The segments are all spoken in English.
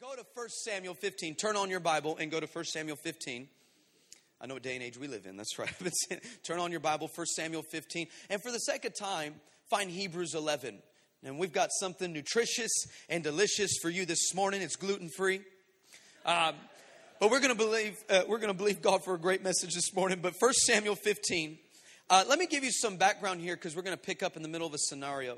Go to 1 Samuel 15. Turn on your Bible and go to 1 Samuel 15. I know what day and age we live in. That's right. Turn on your Bible, 1 Samuel 15. And for the sake of time, find Hebrews 11. And we've got something nutritious and delicious for you this morning. It's gluten-free. But we're going to believe God for a great message this morning. But 1 Samuel 15. Let me give you some background here because we're going to pick up in the middle of a scenario.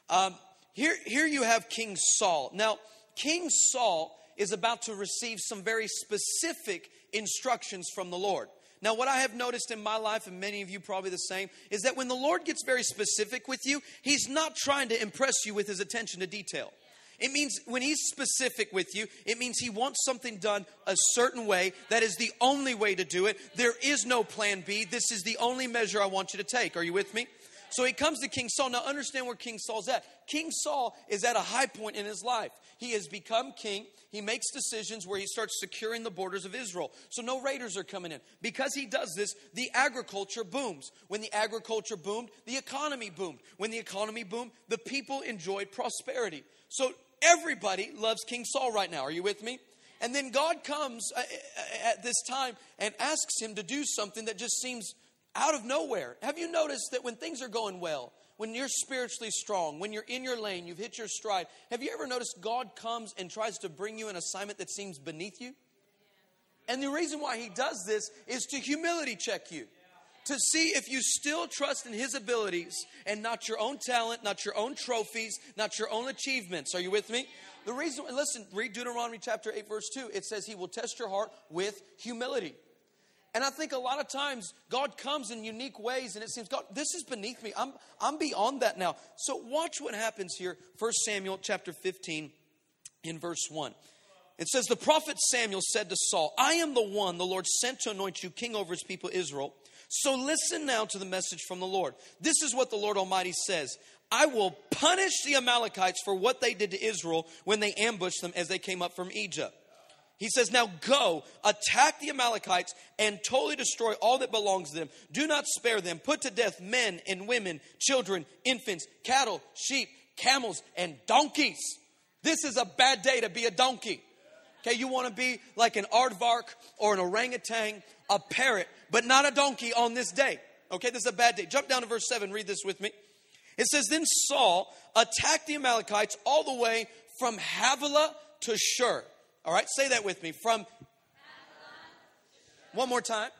Here you have King Saul. Now, King Saul is about to receive some very specific instructions from the Lord. Now, what I have noticed in my life, and many of you probably the same, is that when the Lord gets very specific with you, He's not trying to impress you with His attention to detail. It means when He's specific with you, it means He wants something done a certain way. That is the only way to do it. There is no plan B. This is the only measure I want you to take. Are you with me? So he comes to King Saul. Now understand where King Saul's at. King Saul is at a high point in his life. He has become king. He makes decisions where he starts securing the borders of Israel. So no raiders are coming in. Because he does this, the agriculture booms. When the agriculture boomed, the economy boomed. When the economy boomed, the people enjoyed prosperity. So everybody loves King Saul right now. Are you with me? And then God comes at this time and asks him to do something that just seems out of nowhere. Have you noticed that when things are going well, when you're spiritually strong, when you're in your lane, you've hit your stride, have you ever noticed God comes and tries to bring you an assignment that seems beneath you? And the reason why He does this is to humility check you. To see if you still trust in His abilities and not your own talent, not your own trophies, not your own achievements. Are you with me? The reason, listen, read Deuteronomy chapter 8 verse 2. It says He will test your heart with humility. And I think a lot of times God comes in unique ways and it seems, God, this is beneath me. I'm beyond that now. So watch what happens here. 1 Samuel chapter 15 in verse 1. It says, the prophet Samuel said to Saul, I am the one the Lord sent to anoint you king over His people Israel. So listen now to the message from the Lord. This is what the Lord Almighty says. I will punish the Amalekites for what they did to Israel when they ambushed them as they came up from Egypt. He says, now go, attack the Amalekites and totally destroy all that belongs to them. Do not spare them. Put to death men and women, children, infants, cattle, sheep, camels, and donkeys. This is a bad day to be a donkey. Okay, you want to be like an aardvark or an orangutan, a parrot, but not a donkey on this day. Okay, this is a bad day. Jump down to verse 7. Read this with me. It says, then Saul attacked the Amalekites all the way from Havilah to Shur. All right, say that with me. From one more time.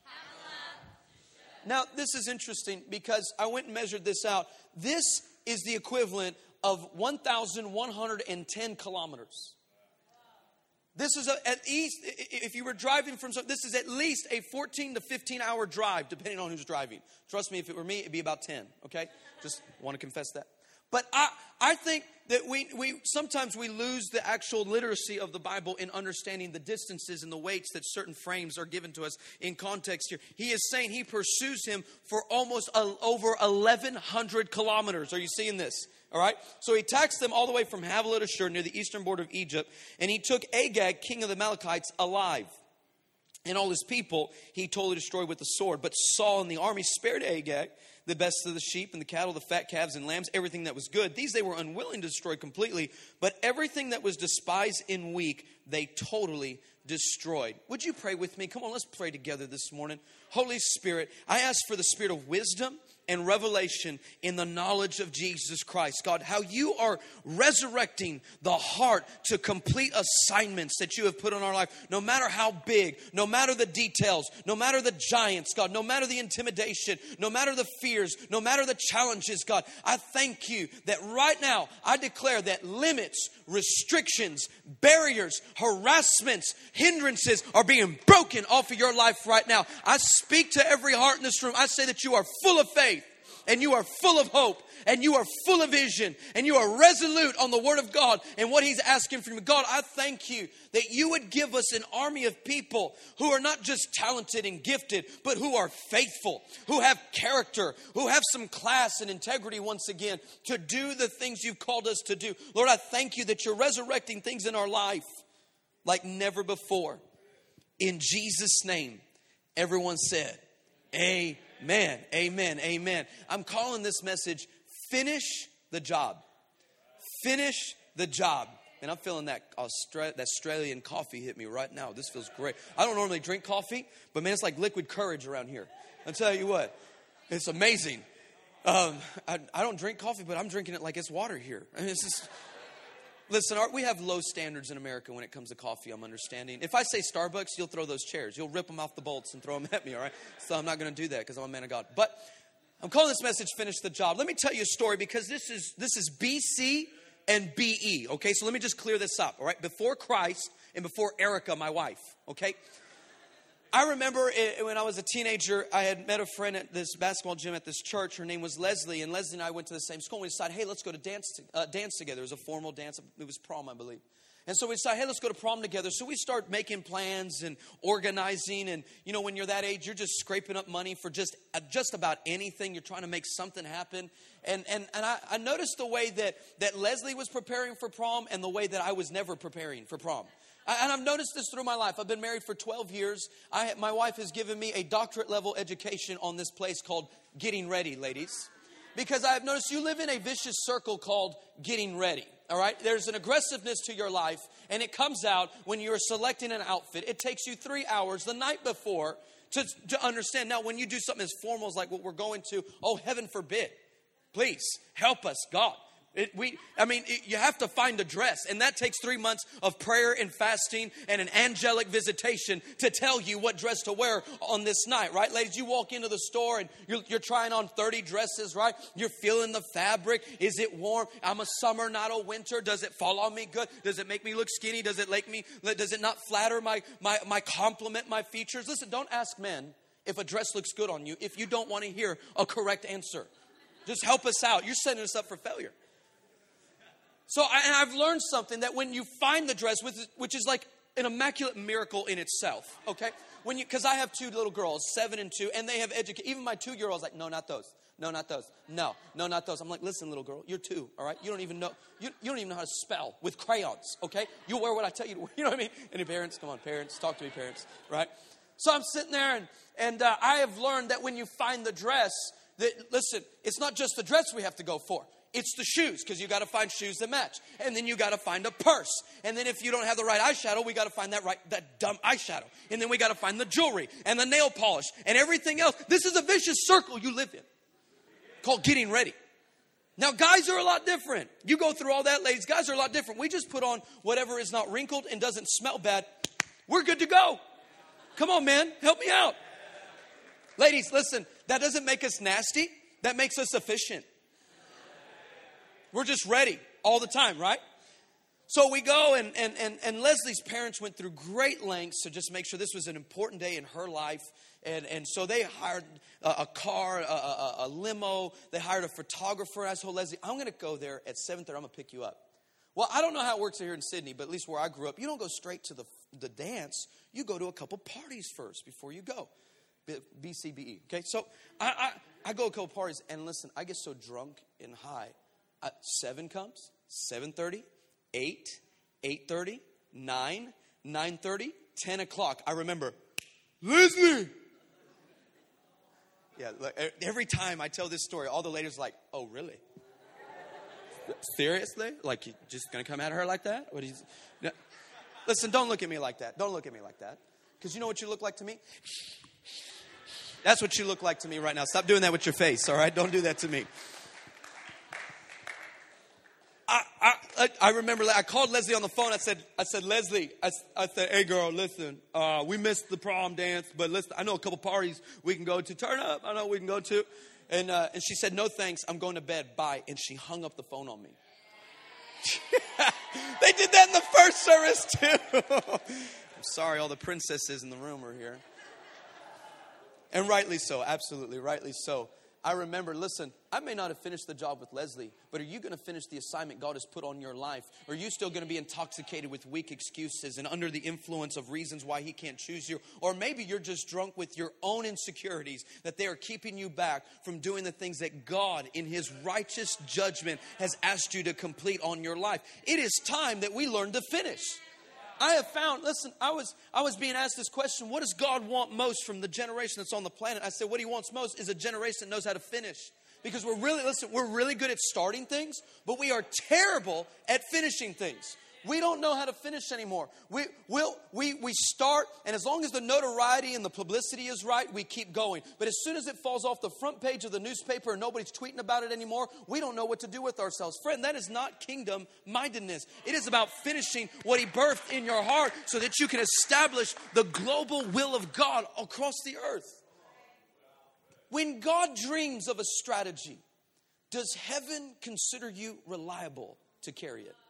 Now, this is interesting because I went and measured this out. This is the equivalent of 1,110 kilometers. This is at least, if you were driving from, this is at least a 14 to 15 hour drive, depending on who's driving. Trust me, if it were me, it'd be about 10, okay? Just want to confess that. But I think that we sometimes we lose the actual literacy of the Bible in understanding the distances and the weights that certain frames are given to us in context here. He is saying he pursues him for almost over 1,100 kilometers. Are you seeing this? All right. So he attacks them all the way from Havilah to Shur near the eastern border of Egypt. And he took Agag, king of the Amalekites, alive. And all his people he totally destroyed with the sword. But Saul and the army spared Agag, the best of the sheep and the cattle, the fat calves and lambs, everything that was good. These they were unwilling to destroy completely. But everything that was despised and weak, they totally destroyed. Would you pray with me? Come on, let's pray together this morning. Holy Spirit, I ask for the spirit of wisdom and revelation in the knowledge of Jesus Christ. God, how you are resurrecting the heart to complete assignments that you have put on our life, no matter how big, no matter the details, no matter the giants, God, no matter the intimidation, no matter the fears, no matter the challenges, God, I thank you that right now I declare that limits, restrictions, barriers, harassments, hindrances are being broken off of your life right now. I speak to every heart in this room. I say that you are full of faith. And you are full of hope, and you are full of vision, and you are resolute on the Word of God and what He's asking from you. God, I thank you that you would give us an army of people who are not just talented and gifted, but who are faithful, who have character, who have some class and integrity once again to do the things you've called us to do. Lord, I thank you that you're resurrecting things in our life like never before. In Jesus' name, everyone said, amen. Amen, amen, amen. I'm calling this message, Finish the Job. Finish the Job. And I'm feeling that Australian coffee hit me right now. This feels great. I don't normally drink coffee, but man, it's like liquid courage around here. I'll tell you what, it's amazing. I don't drink coffee, but I'm drinking it like it's water here. I mean, it's just... Listen, we have low standards in America when it comes to coffee, I'm understanding. If I say Starbucks, you'll throw those chairs. You'll rip them off the bolts and throw them at me, all right? So I'm not going to do that because I'm a man of God. But I'm calling this message, Finish the Job. Let me tell you a story because this is BC and BE, okay? So let me just clear this up, all right? Before Christ and before Erica, my wife, okay? I remember when I was a teenager, I had met a friend at this basketball gym at this church. Her name was Leslie, and Leslie and I went to the same school. We decided, hey, let's go to dance together. It was a formal dance. It was prom, I believe. And so we decided, hey, let's go to prom together. So we start making plans and organizing. And, you know, when you're that age, you're just scraping up money for just about anything. You're trying to make something happen. And I noticed the way that Leslie was preparing for prom and the way that I was never preparing for prom. And I've noticed this through my life. I've been married for 12 years. My wife has given me a doctorate level education on this place called Getting Ready, ladies. Because I have noticed you live in a vicious circle called getting ready. All right? There's an aggressiveness to your life, and it comes out when you're selecting an outfit. It takes you 3 hours the night before to understand. Now, when you do something as formal as like what we're going to, oh, heaven forbid. Please, help us, God. You have to find a dress, and that takes 3 months of prayer and fasting and an angelic visitation to tell you what dress to wear on this night, right? Ladies, you walk into the store and you're trying on 30 dresses, right? You're feeling the fabric. Is it warm? I'm a summer, not a winter. Does it fall on me good? Does it make me look skinny? Does it not flatter my compliment my features? Listen, don't ask men if a dress looks good on you if you don't want to hear a correct answer. Just help us out. You're setting us up for failure. So I've learned something that when you find the dress, which is like an immaculate miracle in itself, okay? Because I have 2 little girls, 7 and 2, and they have educated. Even my 2-year-old's like, no, not those. No, not those. No, not those. I'm like, listen, little girl, you're 2, all right? You don't even know. You don't even know how to spell with crayons, okay? You wear what I tell you to wear. You know what I mean? Any parents? Come on, parents, talk to me, parents, right? So I'm sitting there, and I have learned that when you find the dress, listen, it's not just the dress we have to go for. It's the shoes, because you got to find shoes that match. And then you got to find a purse. And then if you don't have the right eyeshadow, we got to find that dumb eyeshadow. And then we got to find the jewelry and the nail polish and everything else. This is a vicious circle you live in called getting ready. Now, guys are a lot different. You go through all that, ladies. Guys are a lot different. We just put on whatever is not wrinkled and doesn't smell bad. We're good to go. Come on, man. Help me out. Ladies, listen. That doesn't make us nasty. That makes us efficient. We're just ready all the time, right? So we go, and Leslie's parents went through great lengths to just make sure this was an important day in her life. And so they hired a car, a limo. They hired a photographer. I told Leslie, I'm going to go there at 7:30. I'm going to pick you up. Well, I don't know how it works here in Sydney, but at least where I grew up, you don't go straight to the dance. You go to a couple parties first before you go. BCBE. Okay, so I go to a couple parties, and listen, I get so drunk and high. 7 comes, 7:30, 8, 8:30, 9, 9:30, 10 o'clock. I remember, Leslie. Yeah, every time I tell this story, all the ladies are like, oh, really? Seriously? Like, you just going to come at her like that? What? No. Listen, don't look at me like that. Don't look at me like that. Because you know what you look like to me? That's what you look like to me right now. Stop doing that with your face, all right? Don't do that to me. I remember I called Leslie on the phone. I said, Leslie, I said, hey, girl, listen, we missed the prom dance, but listen, I know a couple parties we can go to. Turn up. I know we can go to. And she said, no, thanks. I'm going to bed. Bye. And she hung up the phone on me. They did that in the first service, too. I'm sorry, all the princesses in the room are here. And rightly so. Absolutely. Rightly so. I remember, listen, I may not have finished the job with Leslie, but are you going to finish the assignment God has put on your life? Or are you still going to be intoxicated with weak excuses and under the influence of reasons why he can't choose you? Or maybe you're just drunk with your own insecurities, that they are keeping you back from doing the things that God, in his righteous judgment, has asked you to complete on your life. It is time that we learn to finish. I have found, listen, I was being asked this question, what does God want most from the generation that's on the planet? I said, what he wants most is a generation that knows how to finish. Because we're really good at starting things, but we are terrible at finishing things. We don't know how to finish anymore. We start, and as long as the notoriety and the publicity is right, we keep going. But as soon as it falls off the front page of the newspaper and nobody's tweeting about it anymore, we don't know what to do with ourselves. Friend, that is not kingdom mindedness. It is about finishing what He birthed in your heart so that you can establish the global will of God across the earth. When God dreams of a strategy, does heaven consider you reliable to carry it?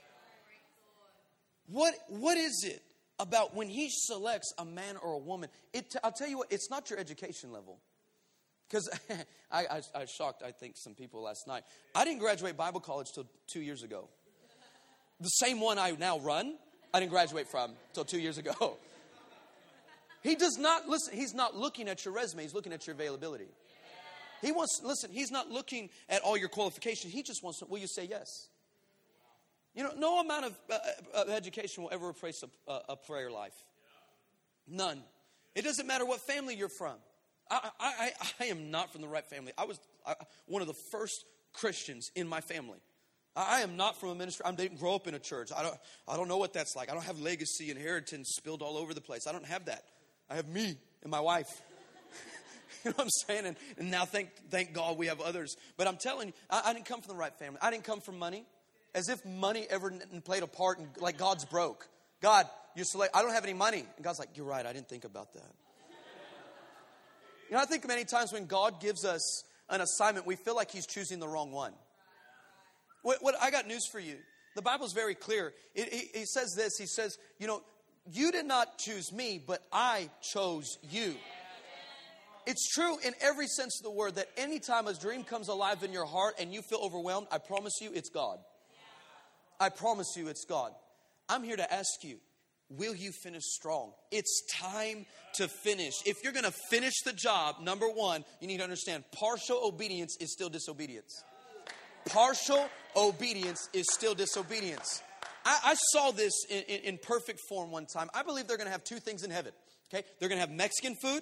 What is it about when He selects a man or a woman? I'll tell you what, it's not your education level. Because I shocked, I think, some people last night. I didn't graduate Bible college till 2 years ago. The same one I now run, I didn't graduate from till 2 years ago. He does not, listen, He's not looking at your resume, He's looking at your availability. He's not looking at all your qualifications. He just wants to, will you say yes? You know, no amount of education will ever replace a prayer life. None. It doesn't matter what family you're from. I am not from the right family. I was one of the first Christians in my family. I am not from a ministry. I didn't grow up in a church. I don't know what that's like. I don't have legacy, inheritance spilled all over the place. I don't have that. I have me and my wife. You know what I'm saying? And now thank God we have others. But I'm telling you, I didn't come from the right family. I didn't come from money. As if money ever played a part in, like, God's broke. God, I don't have any money. And God's like, you're right, I didn't think about that. You know, I think many times when God gives us an assignment, we feel like He's choosing the wrong one. What I got news for you. The Bible's very clear. He says this, He says, you know, you did not choose me, but I chose you. It's true in every sense of the word that anytime a dream comes alive in your heart and you feel overwhelmed, I promise you it's God. I promise you it's God. I'm here to ask you, will you finish strong? It's time to finish. If you're going to finish the job, number one, you need to understand partial obedience is still disobedience. Partial obedience is still disobedience. I saw this in perfect form one time. I believe they're going to have two things in heaven. Okay, they're going to have Mexican food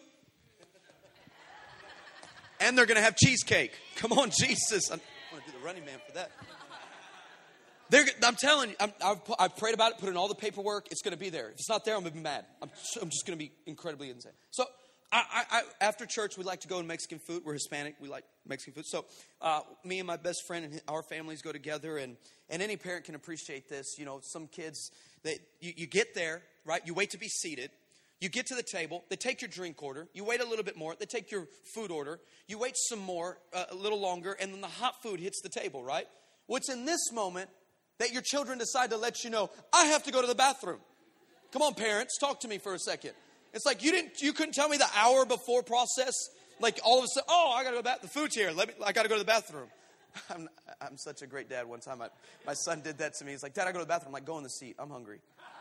and they're going to have cheesecake. Come on, Jesus. I want to do the Running Man for that. I'm telling you, I've prayed about it, put in all the paperwork. It's going to be there. If it's not there, I'm going to be mad. I'm just going to be incredibly insane. So after church, we like to go to Mexican food. We're Hispanic. We like Mexican food. So me and my best friend and our families go together. And any parent can appreciate this. You know, some kids, you get there, right? You wait to be seated. You get to the table. They take your drink order. You wait a little bit more. They take your food order. You wait some more, a little longer. And then the hot food hits the table, right? What's in this moment that your children decide to let you know, I have to go to the bathroom. Come on, parents, talk to me for a second. It's like you couldn't tell me the hour before process. Like all of a sudden, I got to go back. The food's here. I got to go to the bathroom. I'm such a great dad. One time my son did that to me. He's like, Dad, I go to the bathroom. I'm like, go in the seat. I'm hungry.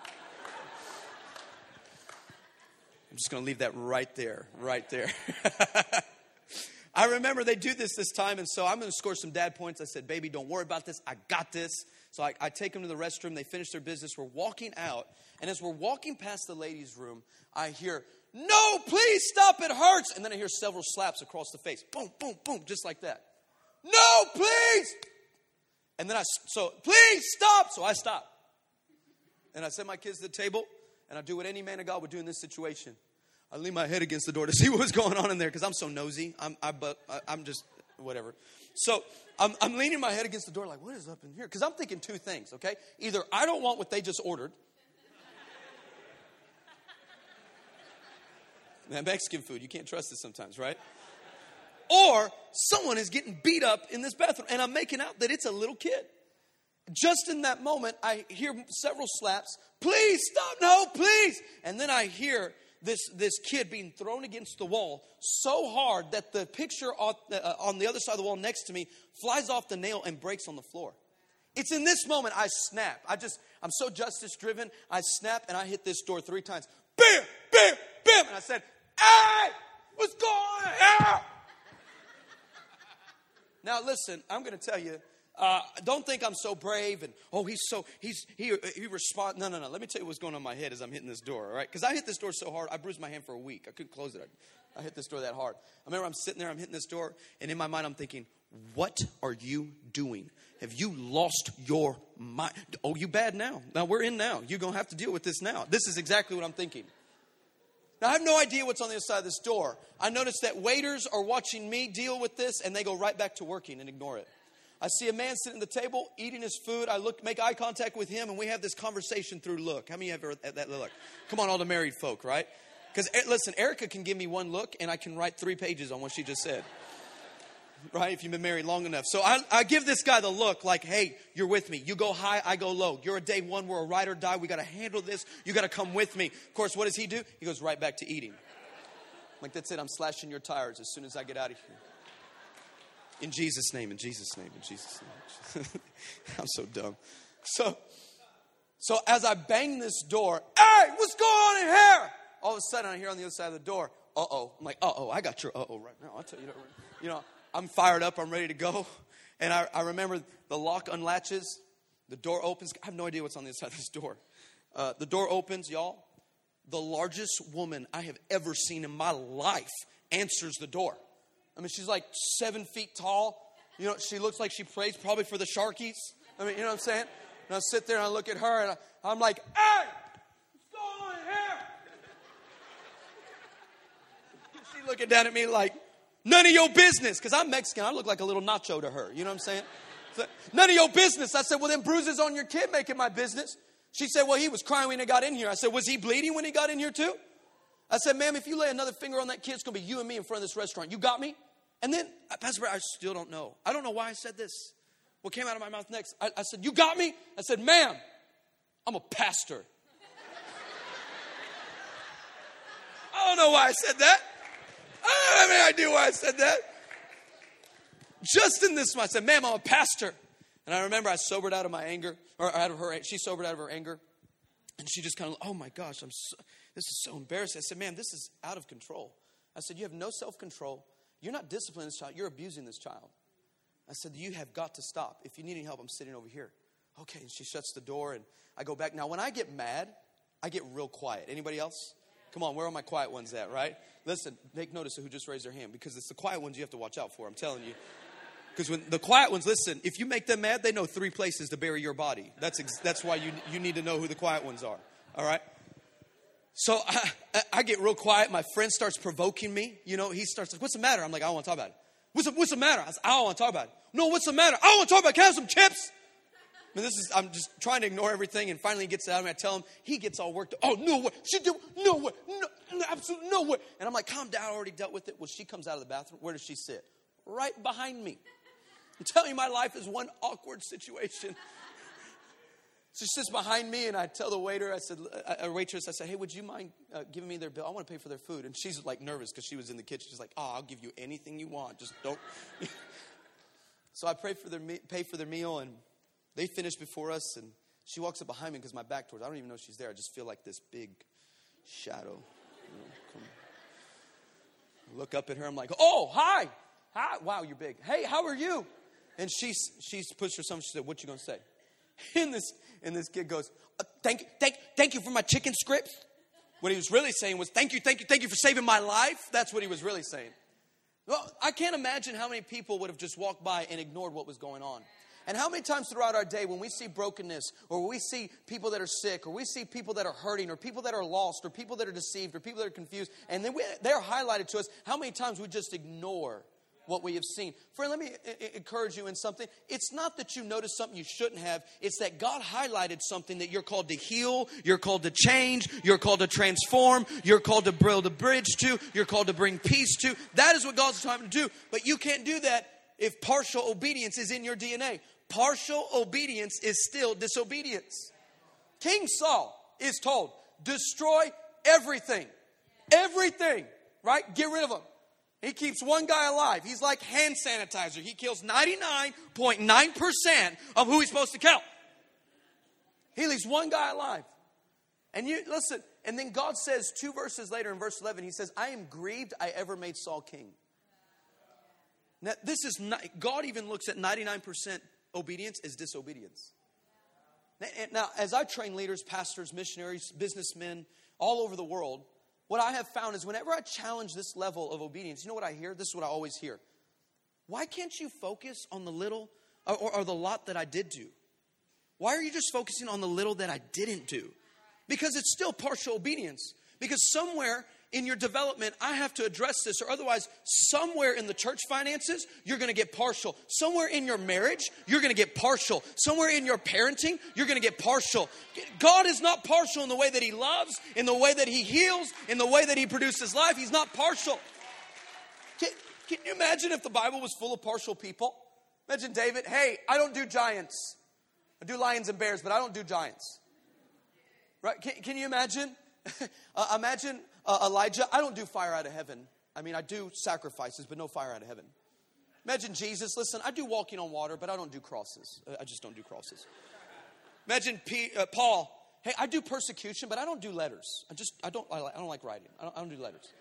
I'm just going to leave that right there. I remember they do this time, and so I'm going to score some dad points. I said, baby, don't worry about this. I got this. So I take them to the restroom. They finish their business. We're walking out, and as we're walking past the ladies' room, I hear, no, please stop, it hurts. And then I hear several slaps across the face. Boom, boom, boom, just like that. No, please. And then please stop. So I stop. And I send my kids to the table, and I do what any man of God would do in this situation. I lean my head against the door to see what was going on in there because I'm so nosy. I'm just whatever. So I'm leaning my head against the door like, what is up in here? Because I'm thinking two things, okay? Either I don't want what they just ordered. Man, Mexican food, you can't trust it sometimes, right? Or someone is getting beat up in this bathroom and I'm making out that it's a little kid. Just in that moment, I hear several slaps. Please stop, no, please. And then I hear this kid being thrown against the wall so hard that the picture on the other side of the wall next to me flies off the nail and breaks on the floor. It's in this moment I snap. I'm so justice driven. I snap and I hit this door 3 times. Bam, bam, bam. And I said, hey, what's going on? Now listen, I'm going to tell you, don't think I'm so brave and, he responds. No. Let me tell you what's going on in my head as I'm hitting this door, all right? Because I hit this door so hard, I bruised my hand for a week. I couldn't close it. I hit this door that hard. I remember I'm sitting there, I'm hitting this door, and in my mind I'm thinking, What are you doing? Have you lost your mind? Oh, you bad now. Now we're in now. You're going to have to deal with this now. This is exactly what I'm thinking. Now, I have no idea what's on the other side of this door. I notice that waiters are watching me deal with this, and they go right back to working and ignore it. I see a man sitting at the table, eating his food. I make eye contact with him, and we have this conversation through look. How many of you have that look? Come on, all the married folk, right? Because, listen, Erica can give me one look, and I can write 3 pages on what she just said. Right, if you've been married long enough. So I give this guy the look like, hey, you're with me. You go high, I go low. You're a day one, we're a ride or die. We got to handle this. You got to come with me. Of course, what does he do? He goes right back to eating. Like, that's it. I'm slashing your tires as soon as I get out of here. In Jesus' name, in Jesus' name, in Jesus' name. I'm so dumb. So as I bang this door, hey, what's going on in here? All of a sudden, I hear on the other side of the door, uh-oh. I'm like, uh-oh, I got your uh-oh right now. I'll tell you that right now. You know, I'm fired up. I'm ready to go. And I remember the lock unlatches. The door opens. I have no idea what's on the other side of this door. The door opens, y'all. The largest woman I have ever seen in my life answers the door. I mean, she's like 7 feet tall. You know, she looks like she prays probably for the Sharkies. I mean, you know what I'm saying? And I sit there and I look at her and I'm like, hey, what's going on here? She's looking down at me like, none of your business. Because I'm Mexican. I look like a little nacho to her. You know what I'm saying? So, none of your business. I said, well, then bruises on your kid make it my business. She said, well, he was crying when he got in here. I said, was he bleeding when he got in here too? I said, ma'am, if you lay another finger on that kid, it's going to be you and me in front of this restaurant. You got me? And then, Pastor Brad, I still don't know. I don't know why I said this. What came out of my mouth next? I said, you got me? I said, ma'am, I'm a pastor. I don't know why I said that. I don't have any idea why I said that. Just in this moment, I said, ma'am, I'm a pastor. And I remember I sobered out of my anger, or out of her, she sobered out of her anger. And she just kind of, oh my gosh, this is so embarrassing. I said, ma'am, this is out of control. I said, you have no self-control. You're not disciplining this child. You're abusing this child. I said, you have got to stop. If you need any help, I'm sitting over here. Okay, and she shuts the door and I go back. Now, when I get mad, I get real quiet. Anybody else? Come on, where are my quiet ones at, right? Listen, take notice of who just raised their hand because it's the quiet ones you have to watch out for, I'm telling you. Because when the quiet ones, listen, if you make them mad, they know 3 places to bury your body. That's why you need to know who the quiet ones are, all right? So I get real quiet. My friend starts provoking me. You know, he starts like, what's the matter? I'm like, I don't want to talk about it. What's the matter? I said, I don't want to talk about it. No, what's the matter? I don't want to talk about it. Can I have some chips? I mean, I'm just trying to ignore everything, and finally he gets it out of me. I tell him, he gets all worked up. Oh, no way. She do, no way. No, absolutely no way. And I'm like, calm down. I already dealt with it. Well, she comes out of the bathroom. Where does she sit? Right behind me. I'm telling you, my life is one awkward situation. She sits behind me, and I tell the waiter, waitress, I said, hey, would you mind giving me their bill? I want to pay for their food. And she's like nervous because she was in the kitchen. She's like, oh, I'll give you anything you want. Just don't. So I pay for their meal, and they finish before us. And she walks up behind me because my back towards. I don't even know she's there. I just feel like this big shadow. I look up at her. I'm like, oh, hi. Wow, you're big. Hey, how are you? And she pushed her something. She said, what you going to say? And this kid goes, thank you for my chicken strips. What he was really saying was, thank you for saving my life. That's what he was really saying. Well, I can't imagine how many people would have just walked by and ignored what was going on. And how many times throughout our day when we see brokenness, or we see people that are sick, or we see people that are hurting, or people that are lost, or people that are deceived, or people that are confused, and then they're highlighted to us, how many times we just ignore what we have seen. Friend, let me encourage you in something. It's not that you noticed something you shouldn't have. It's that God highlighted something that you're called to heal. You're called to change. You're called to transform. You're called to build a bridge to. You're called to bring peace to. That is what God's trying to do. But you can't do that if partial obedience is in your DNA. Partial obedience is still disobedience. King Saul is told, destroy everything. Everything. Right? Get rid of them. He keeps one guy alive. He's like hand sanitizer. He kills 99.9% of who he's supposed to kill. He leaves one guy alive. And you listen, and then God says 2 verses later in verse 11, he says, I am grieved I ever made Saul king. Now, this is not, God even looks at 99% obedience as disobedience. Now, as I train leaders, pastors, missionaries, businessmen all over the world, what I have found is whenever I challenge this level of obedience, you know what I hear? This is what I always hear. why can't you focus on the little or the lot that I did do? Why are you just focusing on the little that I didn't do? Because it's still partial obedience. Because somewhere in your development, I have to address this, or otherwise, somewhere in the church finances, you're going to get partial. Somewhere in your marriage, you're going to get partial. Somewhere in your parenting, you're going to get partial. God is not partial in the way that He loves, in the way that He heals, in the way that He produces life. He's not partial. Can you imagine if the Bible was full of partial people? Imagine David, hey, I don't do giants. I do lions and bears, but I don't do giants. Right? Can you imagine? Imagine Elijah. I don't do fire out of heaven. I mean, I do sacrifices, but no fire out of heaven. Imagine Jesus. Listen, I do walking on water, but I don't do crosses. I just don't do crosses. Imagine Paul. Hey, I do persecution, but I don't do letters. I don't like writing. I don't do letters.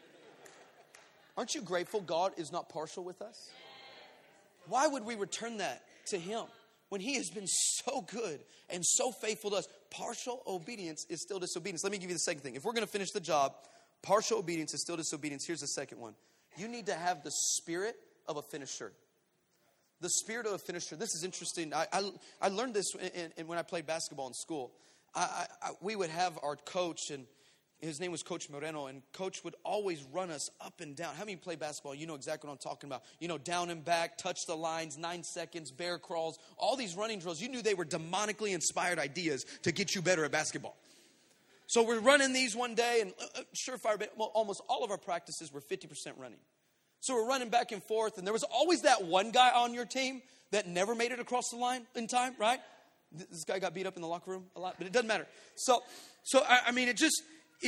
Aren't you grateful God is not partial with us? Why would we return that to Him when He has been so good and so faithful to us? Partial obedience is still disobedience. Let me give you the second thing. If we're going to finish the job, partial obedience is still disobedience. Here's the second one. You need to have the spirit of a finisher. The spirit of a finisher. This is interesting. I learned this when I played basketball in school. We would have our coach, and his name was Coach Moreno, and Coach would always run us up and down. How many play basketball? You know exactly what I'm talking about. You know, down and back, touch the lines, 9 seconds, bear crawls, all these running drills. You knew they were demonically inspired ideas to get you better at basketball. So we're running these one day, and surefire, almost all of our practices were 50% running. So we're running back and forth, and there was always that one guy on your team that never made it across the line in time, right? This guy got beat up in the locker room a lot, but it doesn't matter. So I mean, it just...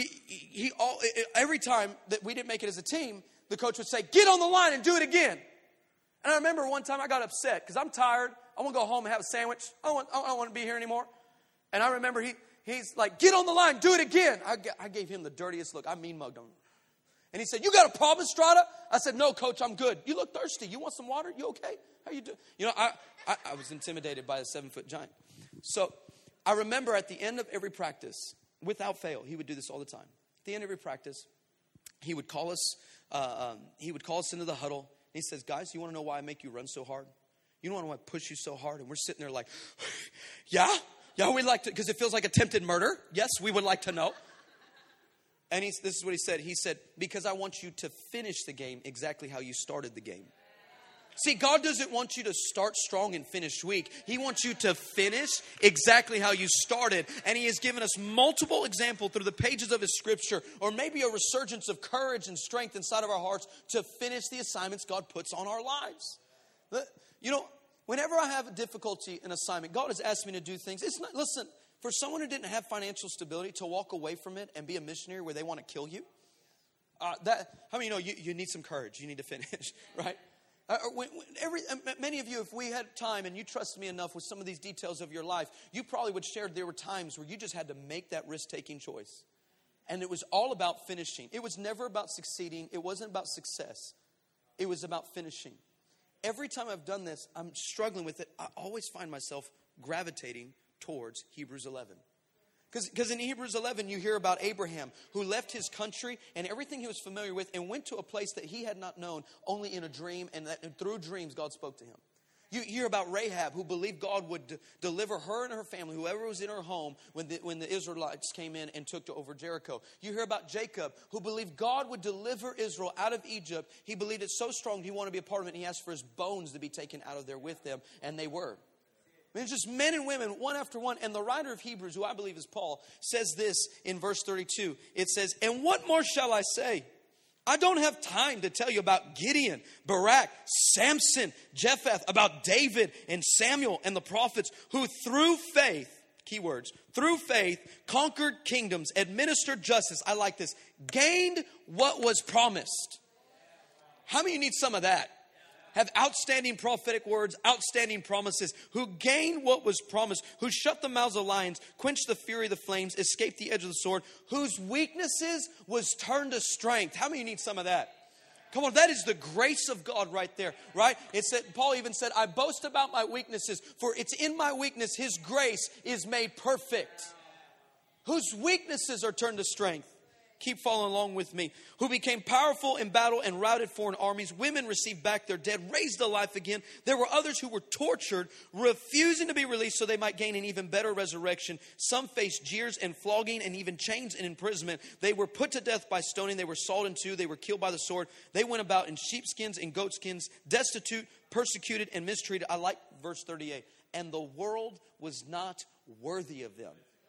every time that we didn't make it as a team, the coach would say, get on the line and do it again. And I remember one time I got upset because I'm tired. I want to go home and have a sandwich. I don't want to be here anymore. And I remember he's like, get on the line, do it again. I gave him the dirtiest look. I mean mugged him. And he said, you got a problem, Estrada? I said, no, coach, I'm good. You look thirsty. You want some water? You okay? How you doing? You know, I was intimidated by a 7-foot giant. So I remember at the end of every practice, without fail, he would do this all the time. At the end of every practice, he would call us. He would call us into the huddle. And he says, "Guys, you want to know why I make you run so hard? You don't want to know why I push you so hard?" And we're sitting there like, "Yeah, we'd like to, because it feels like attempted murder. Yes, we would like to know." And this is what he said. He said, "Because I want you to finish the game exactly how you started the game." See, God doesn't want you to start strong and finish weak. He wants you to finish exactly how you started. And He has given us multiple examples through the pages of His Scripture, or maybe a resurgence of courage and strength inside of our hearts to finish the assignments God puts on our lives. You know, whenever I have a difficulty in assignment, God has asked me to do things. It's not, listen, for someone who didn't have financial stability to walk away from it and be a missionary where they want to kill you, how many you need some courage? You need to finish, right? Many of you, if we had time and you trusted me enough with some of these details of your life, you probably would share there were times where you just had to make that risk-taking choice. And it was all about finishing. It was never about succeeding. It wasn't about success. It was about finishing. Every time I've done this, I'm struggling with it. I always find myself gravitating towards Hebrews 11. Because in Hebrews 11, you hear about Abraham, who left his country and everything he was familiar with and went to a place that he had not known, only in a dream, and through dreams, God spoke to him. You hear about Rahab, who believed God would deliver her and her family, whoever was in her home, when the Israelites came in and took over Jericho. You hear about Jacob, who believed God would deliver Israel out of Egypt. He believed it so strong he wanted to be a part of it, and he asked for his bones to be taken out of there with them, and they were. I mean, it's just men and women, one after one. And the writer of Hebrews, who I believe is Paul, says this in verse 32. It says, "And what more shall I say? I don't have time to tell you about Gideon, Barak, Samson, Jephthah, about David and Samuel and the prophets, who through faith," keywords, "through faith conquered kingdoms, administered justice." I like this. "Gained what was promised." How many need some of that? Have outstanding prophetic words, outstanding promises, who gained what was promised, who shut the mouths of lions, quenched the fury of the flames, escaped the edge of the sword, whose weaknesses was turned to strength. How many need some of that? Come on, that is the grace of God right there, right? It said, Paul even said, "I boast about my weaknesses, for it's in my weakness His grace is made perfect." Whose weaknesses are turned to strength. Keep following along with me. Who became powerful in battle and routed foreign armies. Women received back their dead, raised to life again. There were others who were tortured, refusing to be released so they might gain an even better resurrection. Some faced jeers and flogging and even chains and imprisonment. They were put to death by stoning. They were sawed in two. They were killed by the sword. They went about in sheepskins and goatskins, destitute, persecuted, and mistreated. I like verse 38. And the world was not worthy of them.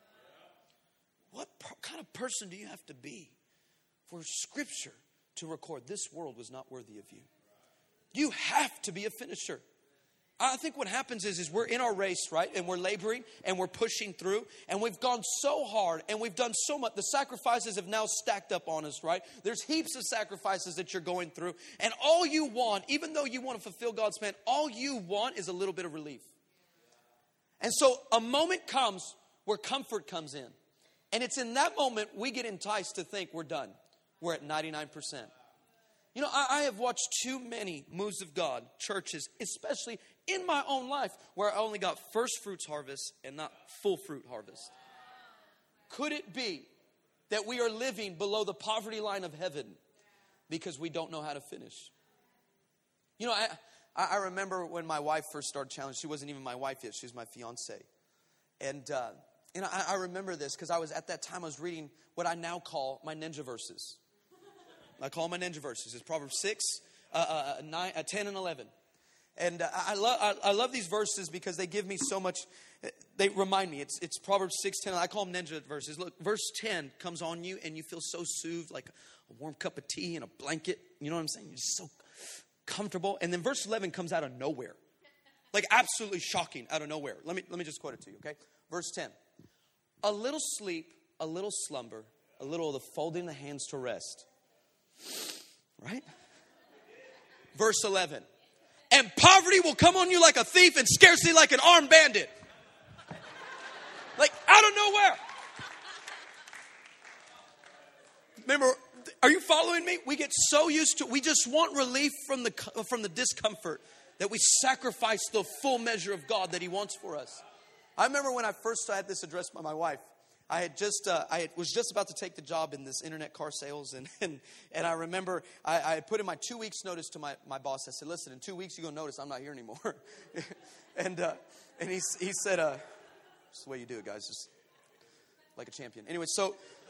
What kind of person do you have to be for Scripture to record this world was not worthy of you? You have to be a finisher. I think what happens is we're in our race, right? And we're laboring and we're pushing through. And we've gone so hard and we've done so much. The sacrifices have now stacked up on us, right? There's heaps of sacrifices that you're going through. And all you want, even though you want to fulfill God's plan, all you want is a little bit of relief. And so a moment comes where comfort comes in. And it's in that moment we get enticed to think we're done. We're at 99%. You know, I have watched too many moves of God, churches, especially in my own life, where I only got first fruits harvest and not full fruit harvest. Could it be that we are living below the poverty line of heaven because we don't know how to finish? You know, I remember when my wife first started challenging. She wasn't even my wife yet. She was my fiance. And I remember this because at that time I was reading what I now call my ninja verses. I call my ninja verses. It's Proverbs 6, 9, 10, and 11. And I love these verses because they give me so much. They remind me. It's Proverbs 6, 10. I call them ninja verses. Look, verse 10 comes on you and you feel so soothed, like a warm cup of tea and a blanket. You know what I'm saying? You're just so comfortable. And then verse 11 comes out of nowhere. Like absolutely shocking out of nowhere. Let me just quote it to you, okay? Verse 10. A little sleep, a little slumber, a little of the folding the hands to rest. Right? Verse 11. And poverty will come on you like a thief and scarcely like an armed bandit. Like out of nowhere. Remember, are you following me? We get so used to, we just want relief from the discomfort that we sacrifice the full measure of God that He wants for us. I remember when I first had this address by my wife. I was just about to take the job in this internet car sales. And I remember I put in my 2 weeks notice to my boss. I said, listen, in 2 weeks you're going to notice I'm not here anymore. and he said, it's the way you do it, guys, just like a champion. Anyway, so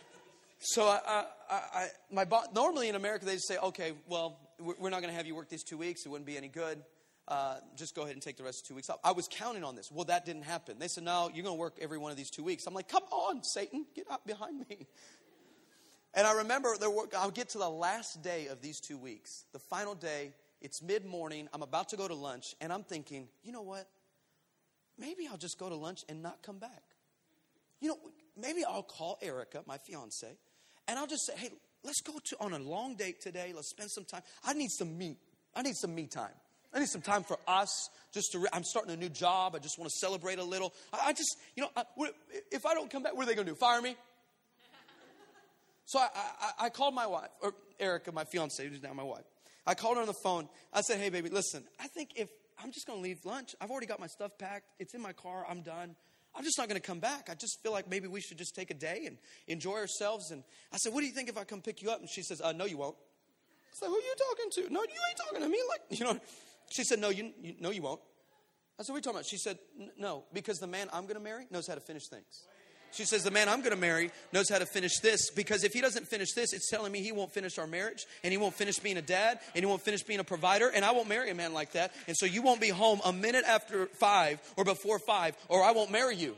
my boss, normally in America, they just say, okay, well, we're not going to have you work these 2 weeks. It wouldn't be any good. Just go ahead and take the rest of 2 weeks off. I was counting on this. Well, that didn't happen. They said, no, you're going to work every one of these 2 weeks. I'm like, come on, Satan, get up behind me. And I remember I'll get to the last day of these 2 weeks. The final day, it's mid-morning. I'm about to go to lunch. And I'm thinking, you know what? Maybe I'll just go to lunch and not come back. You know, maybe I'll call Erica, my fiance, and I'll just say, hey, let's go on a long date today. Let's spend some time. I need some me time. I need some time for us. I'm starting a new job. I just want to celebrate a little. If I don't come back, what are they going to do? Fire me? So I called my wife, or Erica, my fiance, who's now my wife. I called her on the phone. I said, hey, baby, listen, I think if I'm just going to leave lunch. I've already got my stuff packed. It's in my car. I'm done. I'm just not going to come back. I just feel like maybe we should just take a day and enjoy ourselves. And I said, what do you think if I come pick you up? And she says, no, you won't. I said, who are you talking to? No, you ain't talking to me. She said, no, you won't. I said, what are you talking about? She said, no, because the man I'm going to marry knows how to finish things. She says, the man I'm going to marry knows how to finish this, because if he doesn't finish this, it's telling me he won't finish our marriage, and he won't finish being a dad, and he won't finish being a provider, and I won't marry a man like that. And so you won't be home a minute after 5 or before 5, or I won't marry you.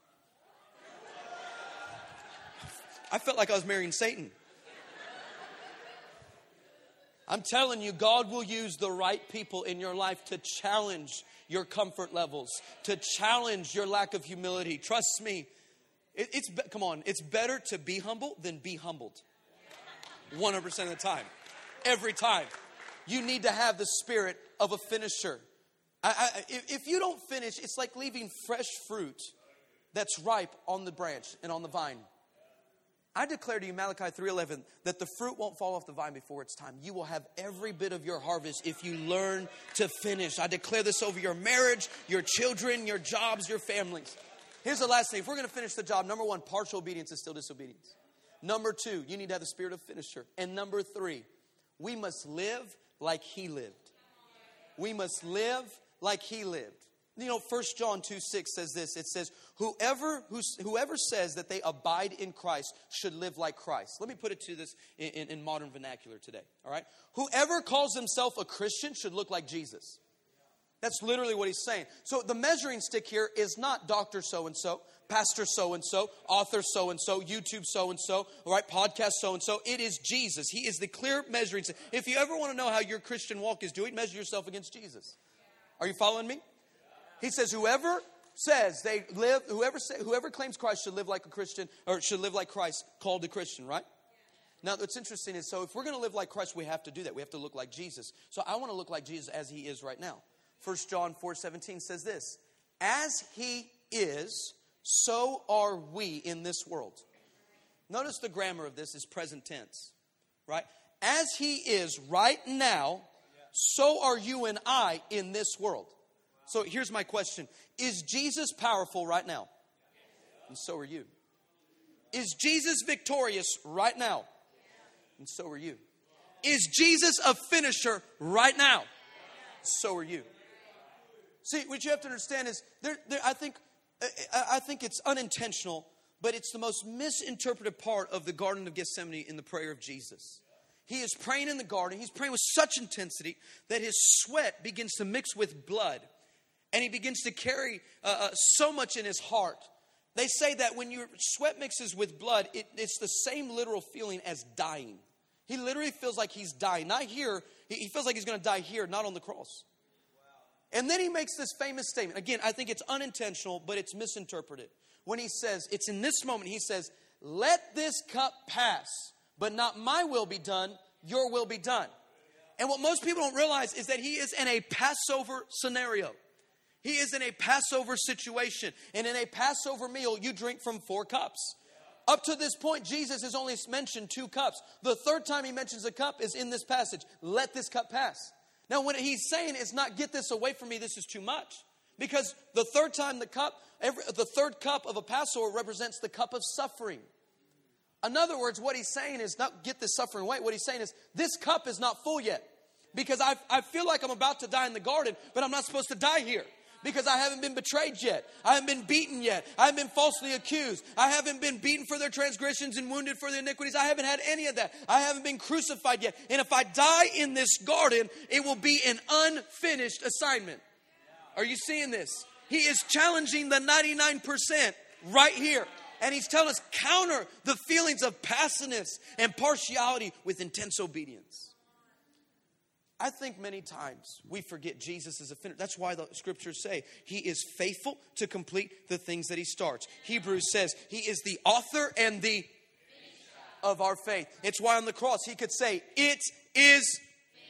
I felt like I was marrying Satan. I'm telling you, God will use the right people in your life to challenge your comfort levels, to challenge your lack of humility. Trust me. Come on, it's better to be humble than be humbled. 100% of the time. Every time. You need to have the spirit of a finisher. If you don't finish, it's like leaving fresh fruit that's ripe on the branch and on the vine. I declare to you, Malachi 3:11, that the fruit won't fall off the vine before it's time. You will have every bit of your harvest if you learn to finish. I declare this over your marriage, your children, your jobs, your families. Here's the last thing. If we're going to finish the job, number one, partial obedience is still disobedience. Number 2, you need to have the spirit of finisher. And number 3, we must live like he lived. We must live like he lived. You know, 1 John 2:6 says this. It says, whoever says that they abide in Christ should live like Christ. Let me put it to this in modern vernacular today. All right? Whoever calls himself a Christian should look like Jesus. That's literally what he's saying. So the measuring stick here is not Dr. So-and-so, Pastor so-and-so, author so-and-so, YouTube so-and-so, all right, podcast so-and-so. It is Jesus. He is the clear measuring stick. If you ever want to know how your Christian walk is doing, measure yourself against Jesus. Are you following me? He says, whoever claims Christ should live like a Christian, or should live like Christ, called a Christian, right? Now, what's interesting is, so if we're going to live like Christ, we have to do that. We have to look like Jesus. So I want to look like Jesus as he is right now. 1 John 4:17 says this, as he is, so are we in this world. Notice the grammar of this is present tense, right? As he is right now, so are you and I in this world. So here's my question. Is Jesus powerful right now? And so are you. Is Jesus victorious right now? And so are you. Is Jesus a finisher right now? So are you. See, what you have to understand is, I think it's unintentional, but it's the most misinterpreted part of the Garden of Gethsemane in the prayer of Jesus. He is praying in the garden. He's praying with such intensity that his sweat begins to mix with blood. And he begins to carry so much in his heart. They say that when your sweat mixes with blood, it's the same literal feeling as dying. He literally feels like he's dying. Not here. He feels like he's going to die here, not on the cross. And then he makes this famous statement. Again, I think it's unintentional, but it's misinterpreted. When he says, it's in this moment, he says, let this cup pass, but not my will be done, your will be done. And what most people don't realize is that he is in a Passover scenario. He is in a Passover situation. And in a Passover meal, you drink from 4 cups. Up to this point, Jesus has only mentioned 2 cups. The third time he mentions a cup is in this passage. Let this cup pass. Now, what he's saying is not get this away from me, this is too much. Because the third time the third cup of a Passover represents the cup of suffering. In other words, what he's saying is not get this suffering away. What he's saying is this cup is not full yet. Because I feel like I'm about to die in the garden, but I'm not supposed to die here. Because I haven't been betrayed yet. I haven't been beaten yet. I haven't been falsely accused. I haven't been beaten for their transgressions and wounded for their iniquities. I haven't had any of that. I haven't been crucified yet. And if I die in this garden, it will be an unfinished assignment. Are you seeing this? He is challenging the 99% right here. And he's telling us counter the feelings of passiveness and partiality with intense obedience. I think many times we forget Jesus is a finisher. That's why the scriptures say he is faithful to complete the things that he starts. Hebrews says he is the author and the of our faith. It's why on the cross he could say, it is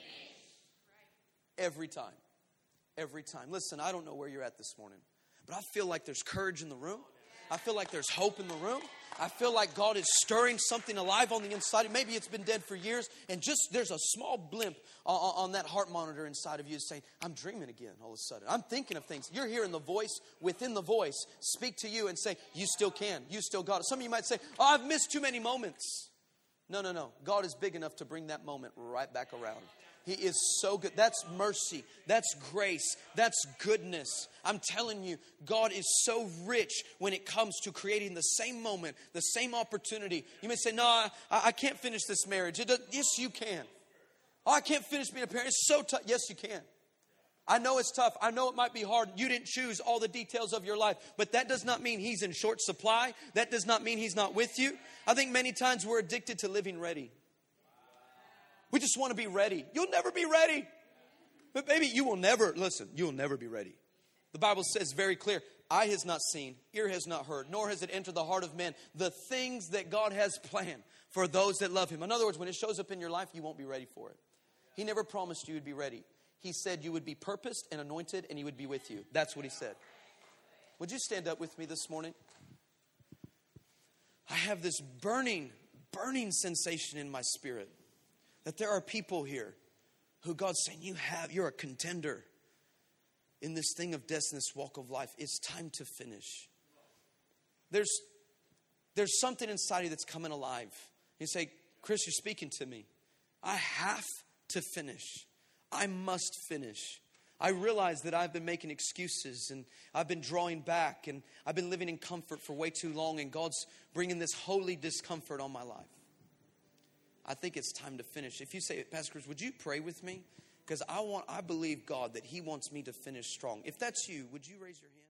every time. Every time. Listen, I don't know where you're at this morning, but I feel like there's courage in the room. I feel like there's hope in the room. I feel like God is stirring something alive on the inside. Maybe it's been dead for years, and just there's a small blimp on that heart monitor inside of you saying, I'm dreaming again all of a sudden. I'm thinking of things. You're hearing the voice within the voice speak to you and say, you still can. You still got it. Some of you might say, oh, I've missed too many moments. No. God is big enough to bring that moment right back around. He is so good. That's mercy. That's grace. That's goodness. I'm telling you, God is so rich when it comes to creating the same moment, the same opportunity. You may say, no, I can't finish this marriage. Yes, you can. Oh, I can't finish being a parent. It's so tough. Yes, you can. I know it's tough. I know it might be hard. You didn't choose all the details of your life. But that does not mean he's in short supply. That does not mean he's not with you. I think many times we're addicted to living ready. We just want to be ready. You'll never be ready. But baby, you will never be ready. The Bible says very clear, eye has not seen, ear has not heard, nor has it entered the heart of man, the things that God has planned for those that love him. In other words, when it shows up in your life, you won't be ready for it. He never promised you would be ready. He said you would be purposed and anointed and he would be with you. That's what he said. Would you stand up with me this morning? I have this burning sensation in my spirit that there are people here who God's saying, you're a contender in this thing of death, in this walk of life. It's time to finish. There's there's something inside you that's coming alive. You say, Chris, you're speaking to me. I have to finish. I must finish. I realize that I've been making excuses and I've been drawing back and I've been living in comfort for way too long, and God's bringing this holy discomfort on my life. I think it's time to finish. If you say, Pastor Chris, would you pray with me? Because I believe God that He wants me to finish strong. If that's you, would you raise your hand?